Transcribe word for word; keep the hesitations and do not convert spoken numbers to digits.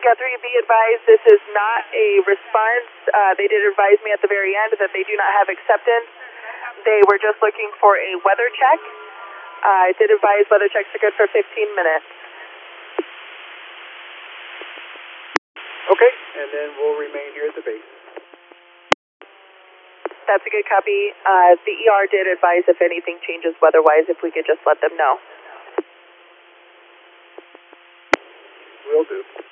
Guthrie, be advised this is not a response. Uh, they did advise me at the very end that they do not have acceptance. They were just looking for a weather check. Uh, I did advise weather checks are good for fifteen minutes. Okay, and then we'll remain here at the base. That's a good copy. Uh, the E R did advise if anything changes weather-wise, if we could just let them know. Will do.